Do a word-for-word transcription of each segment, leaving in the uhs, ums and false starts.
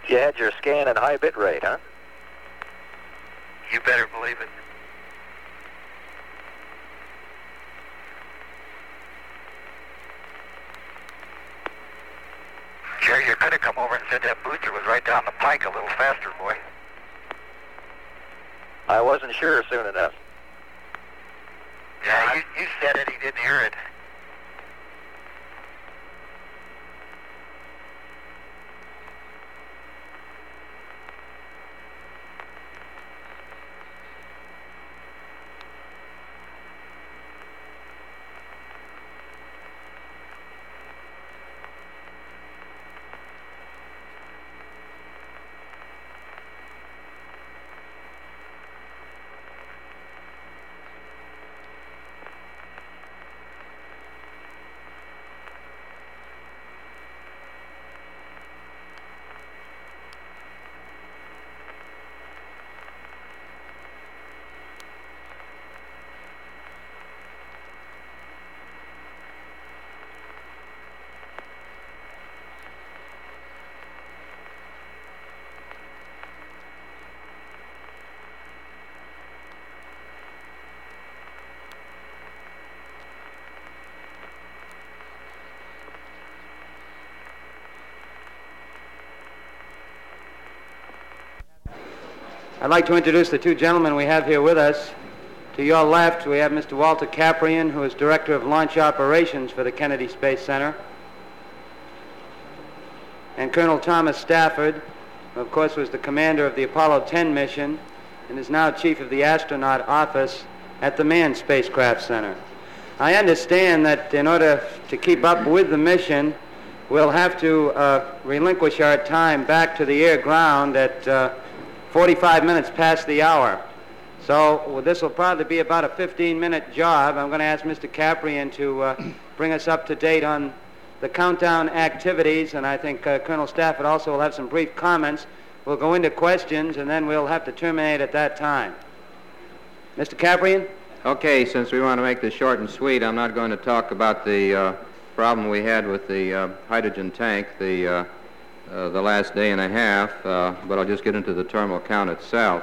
You had your scan at high bit rate, huh? You better believe it. Jerry, you could have come over and said that booster was right down the pike a little faster, boy. I wasn't sure soon enough. Yeah, you, you said it, he didn't hear it. I'd like to introduce the two gentlemen we have here with us. To your left, we have Mister Walter Kaprian, who is Director of Launch Operations for the Kennedy Space Center, and Colonel Thomas Stafford, who of course was the commander of the Apollo ten mission and is now Chief of the Astronaut Office at the Manned Spacecraft Center. I understand that in order to keep up with the mission, we'll have to uh, relinquish our time back to the air-ground at uh, forty-five minutes past the hour. So well, this will probably be about a fifteen minute job. I'm going to ask Mister Kaprian to uh, bring us up to date on the countdown activities, and I think uh, Colonel Stafford also will have some brief comments. We'll go into questions, and then we'll have to terminate at that time. Mister Kaprian? Okay, since we want to make this short and sweet, I'm not going to talk about the uh, problem we had with the uh, hydrogen tank the, uh, uh, the last day and a half, uh, but I'll just get into the terminal count itself.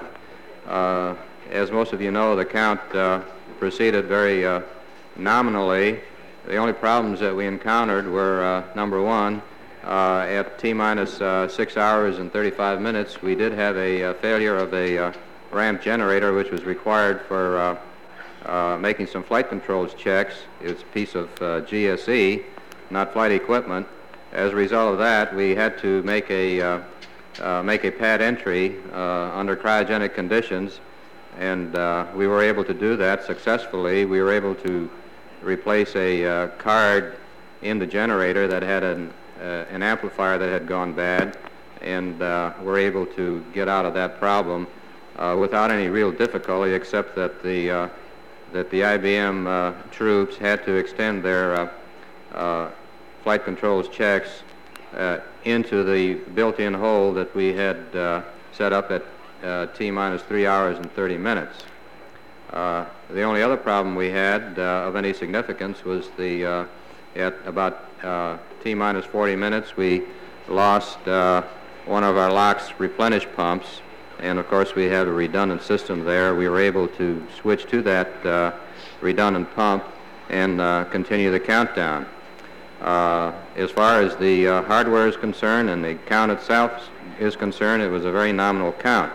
Uh, as most of you know, the count uh, proceeded very uh, nominally. The only problems that we encountered were, uh, number one, uh, at T-minus uh, six hours and thirty-five minutes, we did have a uh, failure of a uh, ramp generator, which was required for uh, uh, making some flight controls checks. It's a piece of uh, G S E, not flight equipment. As a result of that, we had to make a, uh, uh, make a pad entry uh, under cryogenic conditions, and uh, we were able to do that successfully. We were able to replace a uh, card in the generator that had an, uh, an amplifier that had gone bad, and uh, were able to get out of that problem uh, without any real difficulty, except that the uh, that the I B M uh, troops had to extend their uh, uh, flight controls checks uh, into the built-in hole that we had uh, set up at uh, T-minus three hours and thirty minutes. Uh, the only other problem we had uh, of any significance was the uh, at about uh, T-minus forty minutes, we lost uh, one of our LOX replenish pumps, and of course we have a redundant system there. We were able to switch to that uh, redundant pump and uh, continue the countdown. Uh, as far as the uh, hardware is concerned and the count itself is concerned, it was a very nominal count.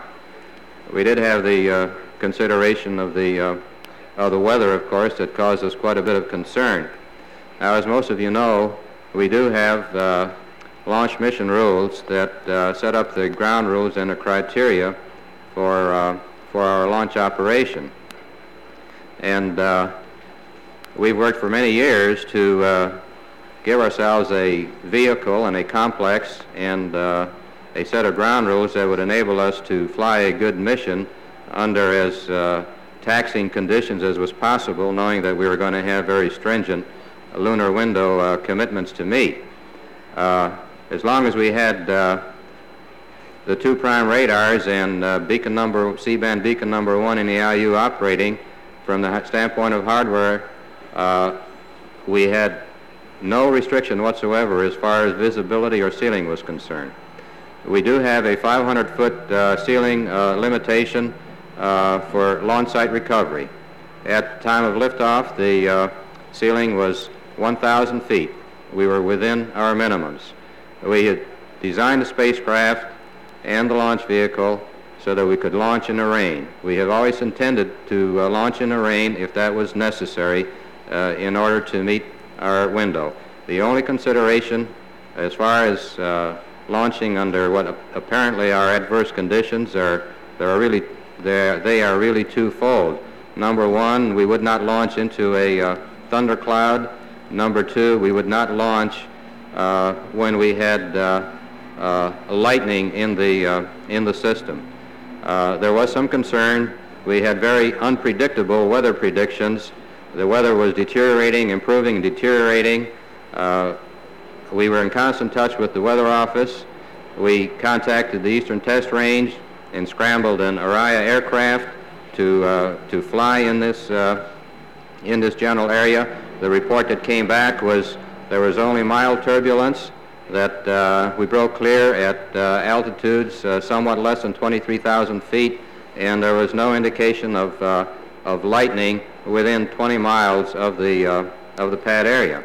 We did have the uh, consideration of the, uh, of the weather, of course, that caused us quite a bit of concern. Now, as most of you know, we do have uh, launch mission rules that uh, set up the ground rules and the criteria for, uh, for our launch operation. And uh, we've worked for many years to uh, give ourselves a vehicle and a complex and uh, a set of ground rules that would enable us to fly a good mission under as uh, taxing conditions as was possible, knowing that we were going to have very stringent lunar window uh, commitments to meet. Uh, as long as we had uh, the two prime radars and uh, beacon number, C-band beacon number one in the I U operating, from the standpoint of hardware, uh, we had no restriction whatsoever as far as visibility or ceiling was concerned. We do have a five hundred foot uh, ceiling uh, limitation uh, for launch site recovery. At the time of liftoff, the uh, ceiling was one thousand feet. We were within our minimums. We had designed the spacecraft and the launch vehicle so that we could launch in the rain. We have always intended to uh, launch in the rain if that was necessary uh, in order to meet our window. The only consideration as far as uh, launching under what apparently are adverse conditions are, there are really, they are really twofold. Number one, we would not launch into a uh, thundercloud. Number two, we would not launch uh, when we had uh, uh, lightning in the, uh, in the system. Uh, there was some concern. We had very unpredictable weather predictions. The weather was deteriorating, improving, and deteriorating. Uh, we were in constant touch with the weather office. We contacted the Eastern Test Range and scrambled an Araya aircraft to, uh, to fly in this, uh, in this general area. The report that came back was there was only mild turbulence, that uh, we broke clear at uh, altitudes uh, somewhat less than twenty-three thousand feet, and there was no indication of, uh, of lightning within twenty miles of the, uh, of the pad area.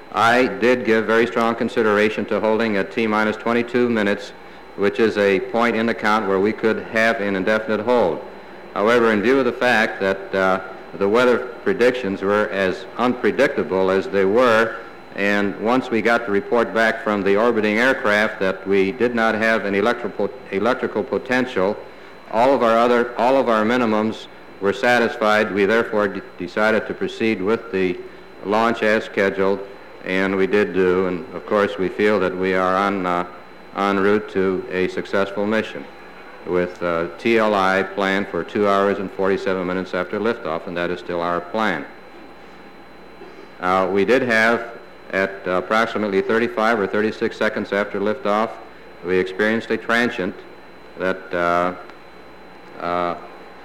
I did give very strong consideration to holding at T minus twenty-two minutes, which is a point in the count where we could have an indefinite hold. However, in view of the fact that uh, the weather predictions were as unpredictable as they were, and once we got the report back from the orbiting aircraft that we did not have an electrical, electrical potential, all of our other, all of our minimums were satisfied. We therefore d decided to proceed with the launch as scheduled, and we did do, and of course we feel that we are on, uh, en route to a successful mission with uh, T L I planned for two hours and forty-seven minutes after liftoff, and that is still our plan. Uh, we did have, at uh, approximately thirty-five or thirty-six seconds after liftoff, we experienced a transient that uh, uh,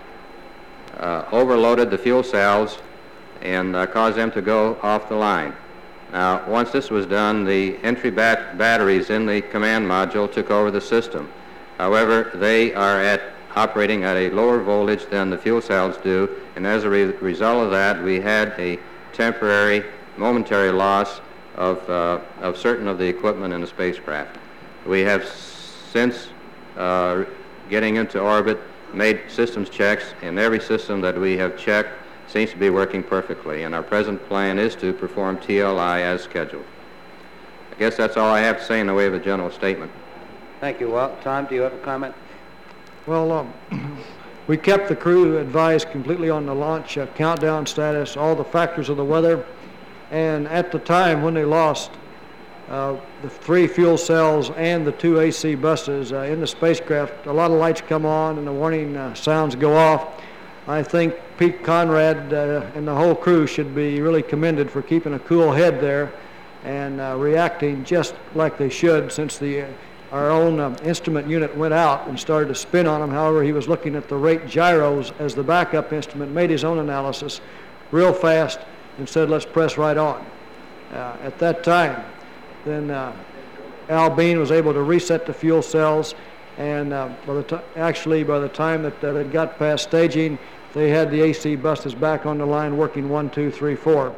uh, overloaded the fuel cells and uh, caused them to go off the line. Now, once this was done, the entry bat batteries in the command module took over the system. However, they are at operating at a lower voltage than the fuel cells do, and as a re result of that, we had a temporary, momentary loss of, uh, of certain of the equipment in the spacecraft. We have since uh, getting into orbit made systems checks, and every system that we have checked seems to be working perfectly, and our present plan is to perform T L I as scheduled. I guess that's all I have to say in the way of a general statement. Thank you, Walt. Tom, do you have a comment? Well, um, we kept the crew advised completely on the launch uh, countdown status, all the factors of the weather, and at the time when they lost uh, the three fuel cells and the two A C buses uh, in the spacecraft, a lot of lights come on and the warning uh, sounds go off. I think Pete Conrad uh, and the whole crew should be really commended for keeping a cool head there and uh, reacting just like they should, since the uh, our own um, instrument unit went out and started to spin on him. However, he was looking at the rate gyros as the backup instrument, made his own analysis real fast and said, let's press right on. Uh, at that time, then uh, Al Bean was able to reset the fuel cells, and uh, by the actually by the time that uh, they got past staging, they had the A C buses back on the line working one, two, three, four.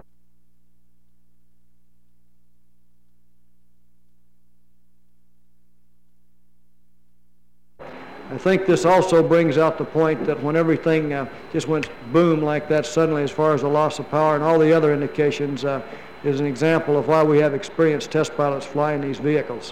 I think this also brings out the point that when everything uh, just went boom like that suddenly as far as the loss of power and all the other indications uh, is an example of why we have experienced test pilots flying these vehicles.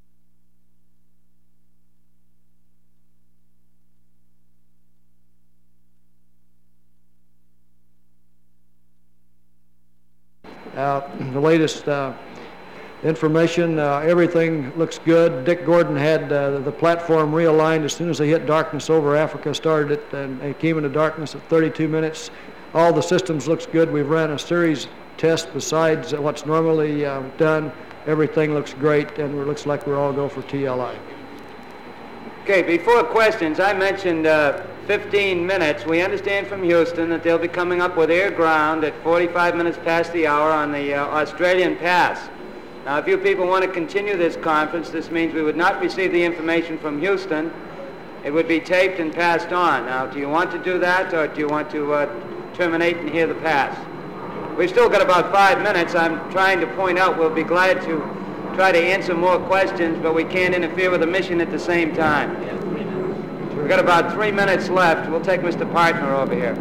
Uh, the latest uh, information, uh, everything looks good. Dick Gordon had uh, the platform realigned as soon as they hit darkness over Africa, started it, and they came into darkness at thirty-two minutes. All the systems looks good. We've ran a series test besides what's normally uh, done. Everything looks great, and it looks like we're all go for T L I. Okay, before questions, I mentioned uh, fifteen minutes. We understand from Houston that they'll be coming up with air ground at forty-five minutes past the hour on the uh, Australian Pass. Now, if you people want to continue this conference, this means we would not receive the information from Houston. It would be taped and passed on. Now, do you want to do that, or do you want to uh, terminate and hear the pass? We've still got about five minutes. I'm trying to point out we'll be glad to try to answer more questions, but we can't interfere with the mission at the same time. We've got about three minutes left. We'll take Mister Partner over here.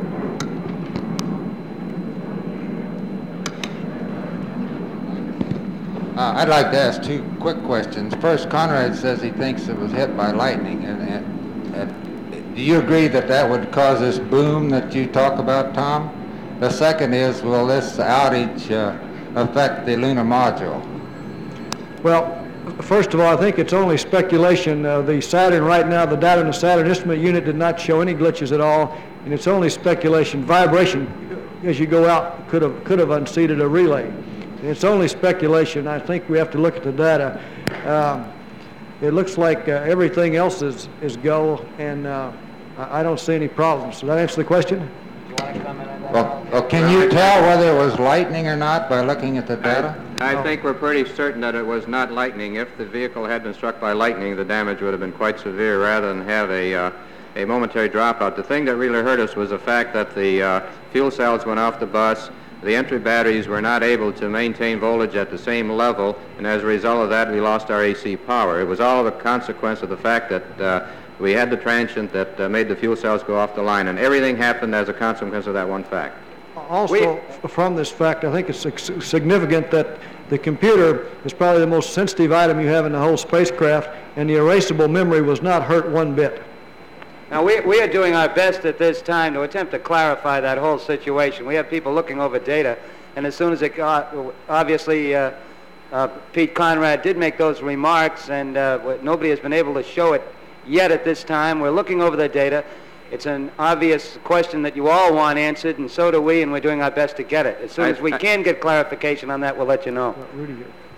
Uh, I'd like to ask two quick questions. First, Conrad says he thinks it was hit by lightning. And, and, and do you agree that that would cause this boom that you talk about, Tom? The second is, will this outage uh, affect the lunar module? Well, first of all, I think it's only speculation. Uh, the Saturn, right now, the data in the Saturn instrument unit did not show any glitches at all, and it's only speculation. Vibration, as you go out, could have could have unseated a relay. And it's only speculation. I think we have to look at the data. Um, it looks like uh, everything else is, is go, and uh, I I don't see any problems. Does that answer the question? Do you want to comment on that? Well, well, can you tell whether it was lightning or not by looking at the data? I think we're pretty certain that it was not lightning. If the vehicle had been struck by lightning, the damage would have been quite severe rather than have a, uh, a momentary dropout. The thing that really hurt us was the fact that the uh, fuel cells went off the bus. The entry batteries were not able to maintain voltage at the same level, and as a result of that, we lost our A C power. It was all a consequence of the fact that uh, we had the transient that uh, made the fuel cells go off the line, and everything happened as a consequence of that one fact. Also, we, from this fact, I think it's significant that the computer is probably the most sensitive item you have in the whole spacecraft, and the erasable memory was not hurt one bit. Now, we, we are doing our best at this time to attempt to clarify that whole situation. We have people looking over data, and as soon as it got, obviously, uh, uh, Pete Conrad did make those remarks, and uh, nobody has been able to show it yet at this time. We're looking over the data. It's an obvious question that you all want answered, and so do we, and we're doing our best to get it. As soon as we can get clarification on that, we'll let you know. Rudy,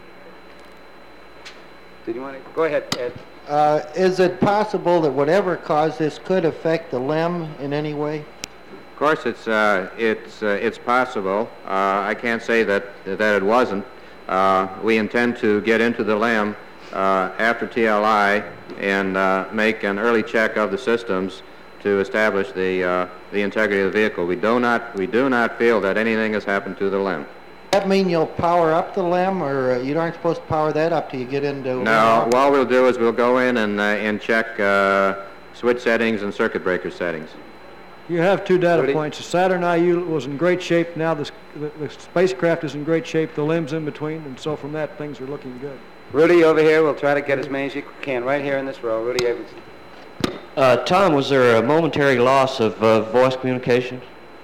Did you want to? Go ahead, Ed. Uh, is it possible that whatever caused this could affect the L E M in any way? Of course, it's uh, it's uh, it's possible. Uh, I can't say that that it wasn't. Uh, we intend to get into the L E M uh, after T L I and uh, make an early check of the systems to establish the uh, the integrity of the vehicle. We do not we do not feel that anything has happened to the L E M. Does that mean you'll power up the L E M, or uh, you aren't supposed to power that up till you get into? No, all we'll do is we'll go in and uh, and check uh, switch settings and circuit breaker settings. You have two data Rudy? points. The Saturn I U was in great shape. Now the, the, the spacecraft is in great shape. The L E M's in between, and so from that, things are looking good. Rudy, over here. We'll try to get as many as you can right here in this row. Rudy Abramson. Uh, Tom, was there a momentary loss of uh, voice communication?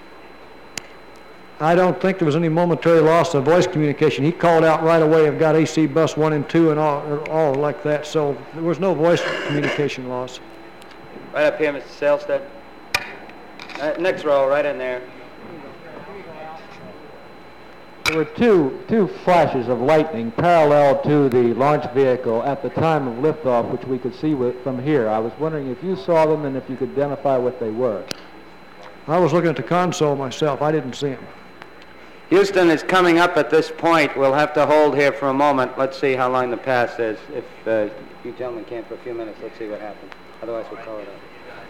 I don't think there was any momentary loss of voice communication. He called out right away. I've got A C bus one and two and all, all like that. So there was no voice communication loss. Right up here, Mister Selstead. Uh, next row, right in there. There were two, two flashes of lightning parallel to the launch vehicle at the time of liftoff, which we could see with, from here. I was wondering if you saw them and if you could identify what they were. I was looking at the console myself. I didn't see them. Houston is coming up at this point. We'll have to hold here for a moment. Let's see how long the pass is. If uh, you gentlemen can for a few minutes, let's see what happens. Otherwise, we'll call it up.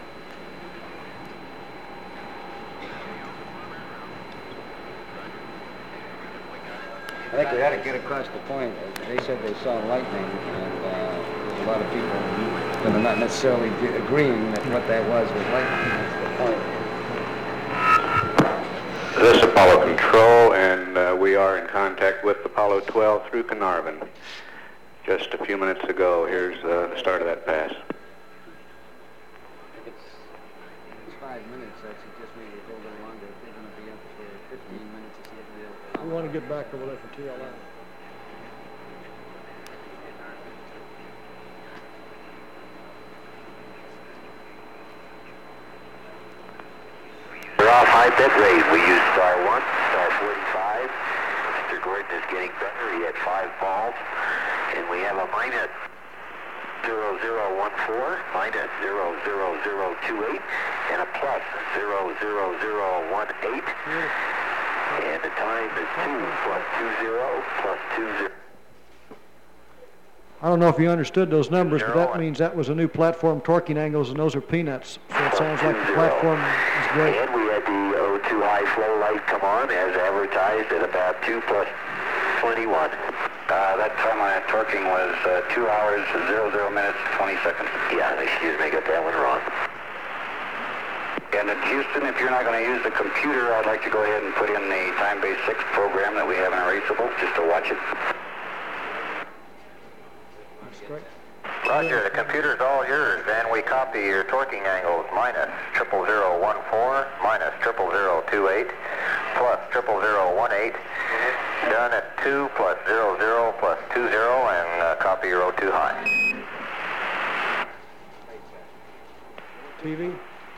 I think we ought to get across the point. They said they saw lightning, and uh, there's a lot of people that are not necessarily agreeing that what that was was lightning. That's the point. This is Apollo Control, and uh, we are in contact with Apollo twelve through Carnarvon. Just a few minutes ago, here's uh, the start of that pass. It's, it's five minutes. I suggest we go a little longer. If they're going to be up for fifteen minutes to see if they'll... We want to get back over there for T L I. We're off high bit rate. We use star one, star forty-five. Mister Gordon is getting better. He had five balls. And we have a minus zero zero one four, minus zero zero zero two eight, and a plus zero zero zero one eight. And the time is two plus two zero plus two zero. I don't know if you understood those numbers, but that means that was a new platform torquing angles, and those are peanuts. So it sounds like the platform is great. And we had the O two high flow light come on as advertised at about two plus twenty-one. Uh, that time on that torquing was uh, two hours, zero, zero minutes, twenty seconds. Yeah, excuse me, got that one wrong. And at Houston, if you're not going to use the computer, I'd like to go ahead and put in the time-based six program that we have in Erasable, just to watch it. Roger, the computer's all yours, and we copy your torquing angles minus triple zero one four, minus triple zero two eight, plus triple zero one eight, done at two plus zero zero plus two zero, and uh, copy your O two high. T V?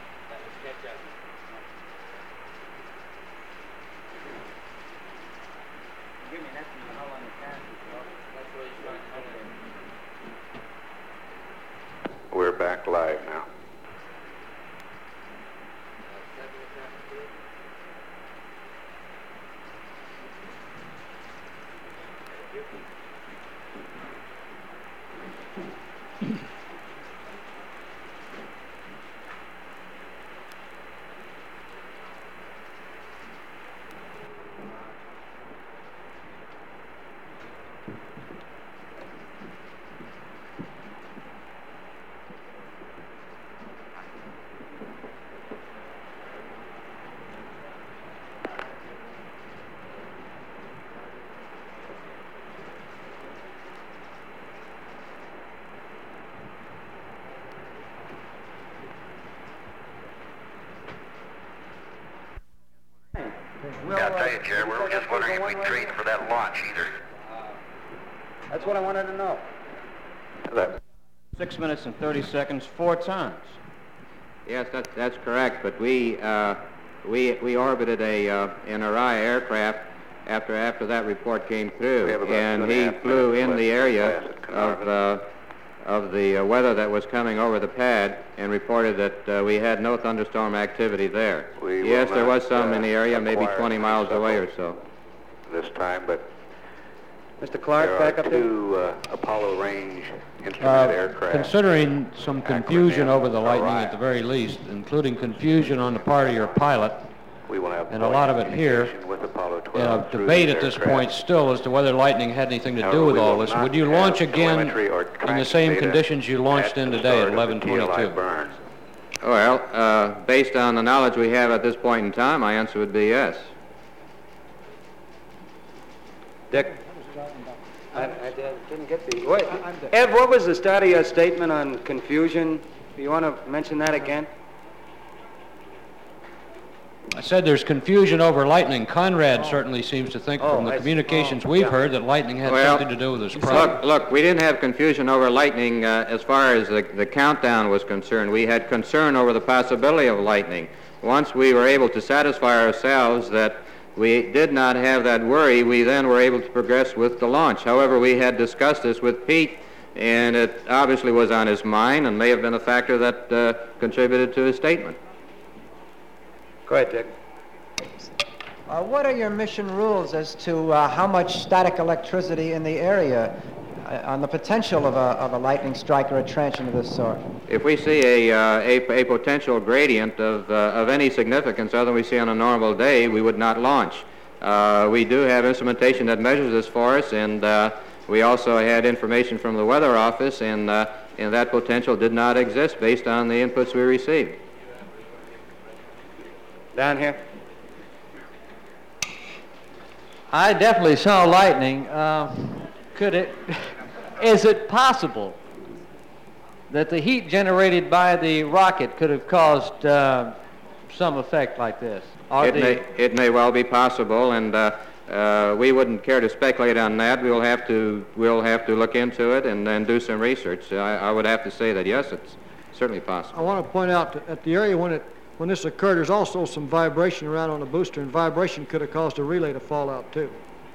We're back live now. Yeah, I'll tell you, Jared, we were just wondering if we'd trade for that launch either. That's what I wanted to know. That. Six minutes and thirty seconds, four times. Yes, that, that's correct. But we uh, we we orbited a uh, an Araya aircraft after after that report came through, and he flew in the area of uh, of the uh, weather that was coming over the pad, and reported that uh, we had no thunderstorm activity there. We yes, will there not, was some uh, in the area, maybe acquire twenty miles any away or so. This time, but Mister Clark, there back are up there. two uh, Apollo range instrument Uh, aircraft. considering some confusion Acronym over the lightning Orion. at the very least, including confusion on the part of your pilot, We will have and a lot of it here, communication with Apollo and twelve a through debate these at this aircraft. point still as to whether lightning had anything to However, do with we all will this. not Would you have launch again telemetry or in the tracking same data conditions you launched at in the today start at of eleven the T L I twenty-two? burn. Well, uh, based on the knowledge we have at this point in time, my answer would be yes. Dick? I, I didn't get the... Wait, Ev, what was the start of your statement on confusion? Do you want to mention that again? I said there's confusion over lightning. Conrad certainly seems to think Oh, from the I see. communications Oh, we've yeah. heard that lightning had Well, something to do with this problem. Look, look, we didn't have confusion over lightning uh, as far as the, the countdown was concerned. We had concern over the possibility of lightning. Once we were able to satisfy ourselves that we did not have that worry, we then were able to progress with the launch. However, we had discussed this with Pete, and it obviously was on his mind and may have been a factor that uh, contributed to his statement. Go ahead, Dick. Uh, what are your mission rules as to uh, how much static electricity in the area uh, on the potential of a, of a lightning strike or a transient of this sort? If we see a, uh, a, a potential gradient of, uh, of any significance other than we see on a normal day, we would not launch. Uh, we do have instrumentation that measures this for us, and uh, we also had information from the weather office, and, uh, and that potential did not exist based on the inputs we received. Down here. I definitely saw lightning. Uh, could it, is it possible that the heat generated by the rocket could have caused uh, some effect like this? Or It the, may, it may well be possible, and uh, uh, we wouldn't care to speculate on that. We'll have to, we'll have to look into it and then do some research. I, I would have to say that, yes, it's certainly possible. I want to point out that at the area when it when this occurred, there's also some vibration around on the booster, and vibration could have caused a relay to fall out too.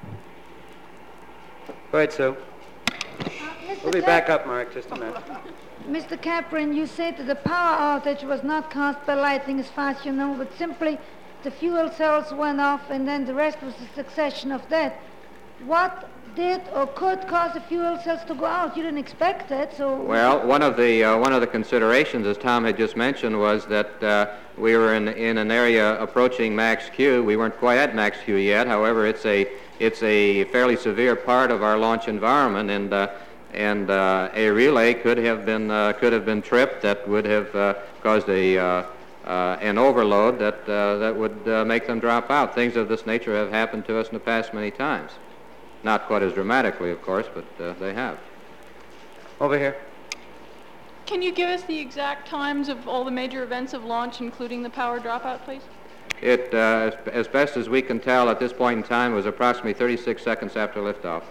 Go ahead, Sue. We'll be back up, Mark, just a minute. Mister Capron, you said that the power outage was not caused by lightning as far as you know, but simply the fuel cells went off and then the rest was a succession of that. What did or could cause the fuel cells to go out. You didn't expect that, so... Well, one of the uh, one of the considerations, as Tom had just mentioned, was that uh, we were in in an area approaching max Q. We weren't quite at max Q yet. However, it's a it's a fairly severe part of our launch environment, and uh, and uh, a relay could have been uh, could have been tripped. That would have uh, caused a uh, uh, an overload that uh, that would uh, make them drop out. Things of this nature have happened to us in the past many times. Not quite as dramatically, of course, but uh, they have. Over here. Can you give us the exact times of all the major events of launch, including the power dropout, please? It, uh, as, as best as we can tell at this point in time, was approximately thirty-six seconds after liftoff.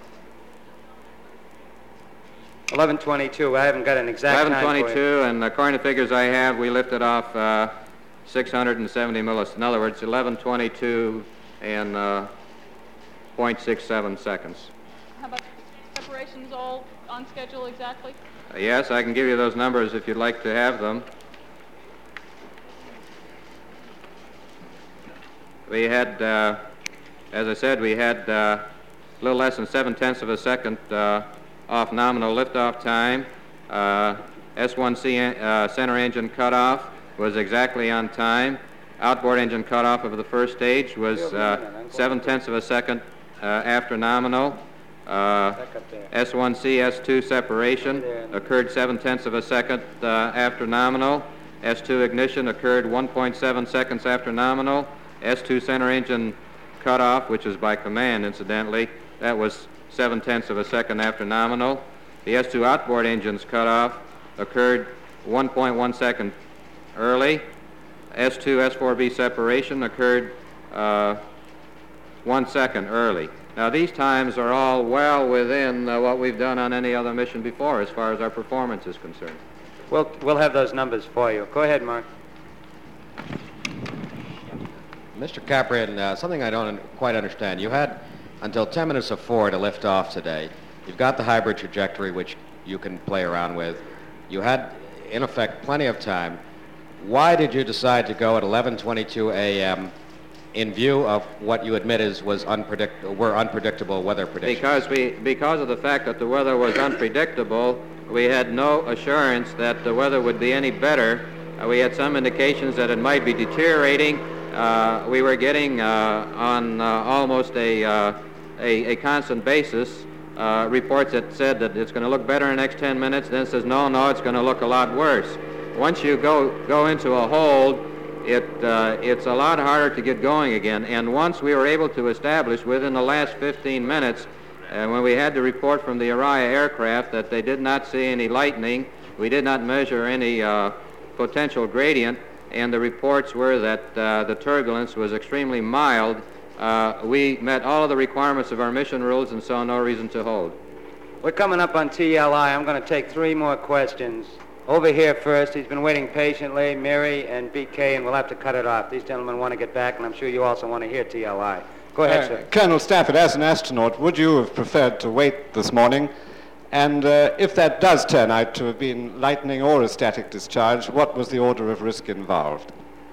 eleven twenty-two. I haven't got an exact time eleven twenty-two, and according to figures I have, we lifted off uh, six hundred seventy milliseconds. In other words, eleven twenty-two and uh, zero point six seven seconds. How about separations all on schedule exactly? Uh, yes, I can give you those numbers if you'd like to have them. We had, uh, as I said, we had uh, a little less than seven tenths of a second uh, off nominal liftoff time. Uh, S one C uh, center engine cutoff was exactly on time. Outboard engine cutoff of the first stage was uh, seven tenths of a second uh, after nominal. Uh, S one C S two separation occurred seven tenths of a second uh, after nominal. S two ignition occurred one point seven seconds after nominal. S two center engine cutoff, which is by command, incidentally, that was seven tenths of a second after nominal. The S two outboard engines cutoff occurred one point one second early. S two S four B separation occurred uh, one second early. Now, these times are all well within uh, what we've done on any other mission before as far as our performance is concerned. We'll, we'll have those numbers for you. Go ahead, Mark. Mister Capran, uh, something I don't un- quite understand. You had until ten minutes of four to lift off today. You've got the hybrid trajectory, which you can play around with. You had, in effect, plenty of time. Why did you decide to go at eleven twenty-two a m in view of what you admit is was unpredict- were unpredictable weather predictions? Because we, because of the fact that the weather was unpredictable, we had no assurance that the weather would be any better. Uh, we had some indications that it might be deteriorating. Uh, we were getting uh, on uh, almost a, uh, a a constant basis uh, reports that said that it's going to look better in the next ten minutes. Then it says no, no, it's going to look a lot worse. Once you go go into a hold, it uh, it's a lot harder to get going again. And once we were able to establish within the last fifteen minutes, uh, when we had the report from the Araya aircraft that they did not see any lightning, we did not measure any uh, potential gradient, and the reports were that uh, the turbulence was extremely mild, uh, we met all of the requirements of our mission rules and saw no reason to hold. We're coming up on T L I. I'm going to take three more questions. Over here first, he's been waiting patiently, Mary and B K, and we'll have to cut it off. These gentlemen want to get back, and I'm sure you also want to hear T L I. Go ahead, uh, sir. Colonel Stafford, as an astronaut, would you have preferred to wait this morning? And uh, if that does turn out to have been lightning or a static discharge, what was the order of risk involved?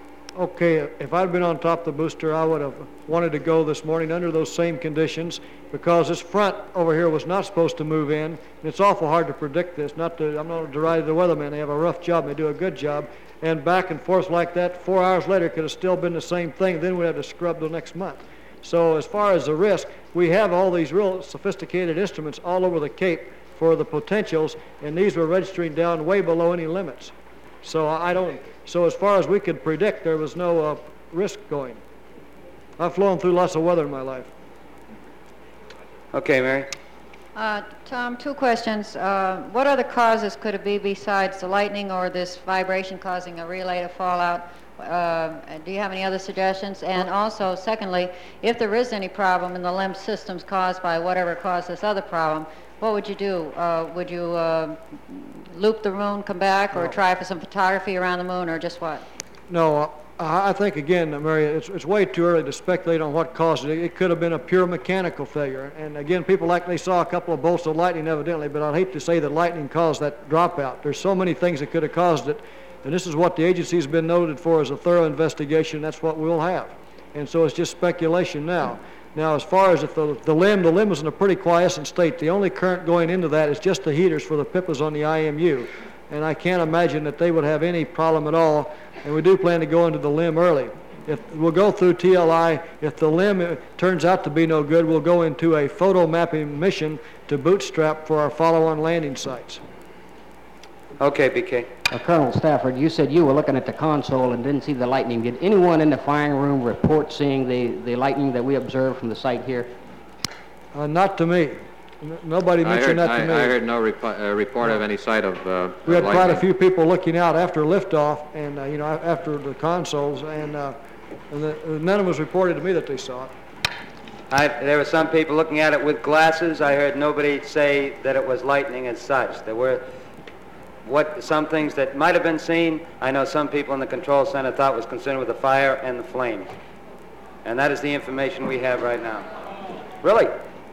Okay, if I'd been on top of the booster, I would have wanted to go this morning under those same conditions, because this front over here was not supposed to move in. And it's awful hard to predict this. Not to, I'm not deriding the weathermen. They have a rough job. They do a good job. And back and forth like that, four hours later, could have still been the same thing. Then we'd have to scrub the next month. So as far as the risk, we have all these real sophisticated instruments all over the Cape for the potentials, and these were registering down way below any limits. So I don't. So as far as we could predict, there was no uh, risk going. I've flown through lots of weather in my life. Okay, Mary. Uh, Tom, two questions. Uh, what other causes could it be besides the lightning or this vibration causing a relay to fall out? Uh, do you have any other suggestions? And also, secondly, if there is any problem in the L E M systems caused by whatever caused this other problem, what would you do? Uh, would you uh, loop the moon, come back, or No. try for some photography around the moon, or just what? No, uh, I think, again, Mary, it's, it's way too early to speculate on what caused it. It could have been a pure mechanical failure. And again, people like they saw a couple of bolts of lightning evidently, but I'd hate to say that lightning caused that dropout. There's so many things that could have caused it, and this is what the agency's been noted for, as a thorough investigation. That's what we'll have. And so it's just speculation now. Now, as far as if the, the limb, the limb is in a pretty quiescent state. The only current going into that is just the heaters for the P I P As on the I M U. And I can't imagine that they would have any problem at all. And we do plan to go into the limb early. If we'll go through T L I. If the limb uh, turns out to be no good, we'll go into a photo mapping mission to bootstrap for our follow-on landing sites. Okay, B K. Uh, Colonel Stafford, you said you were looking at the console and didn't see the lightning. Did anyone in the firing room report seeing the, the lightning that we observed from the site here? Uh, not to me. N nobody mentioned I heard, that to I, me. I heard no repo uh, report of any sight of uh, We had of quite a lightning. few people looking out after liftoff, and uh, you know, after the consoles, and, uh, and the, none of them was reported to me that they saw it. I, there were some people looking at it with glasses. I heard nobody say that it was lightning as such. There were what some things that might have been seen. I know some people in the control center thought was concerned with the fire and the flames. And that is the information we have right now. Really?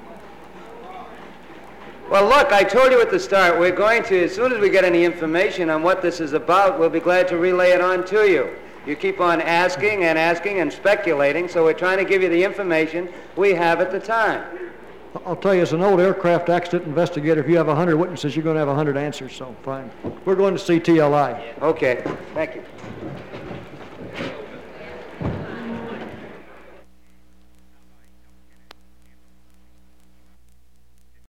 Well, look, I told you at the start, we're going to, as soon as we get any information on what this is about, we'll be glad to relay it on to you. You keep on asking and asking and speculating, so we're trying to give you the information we have at the time. I'll tell you, as an old aircraft accident investigator, if you have one hundred witnesses, you're going to have one hundred answers, so fine. We're going to see T L I. Okay, thank you.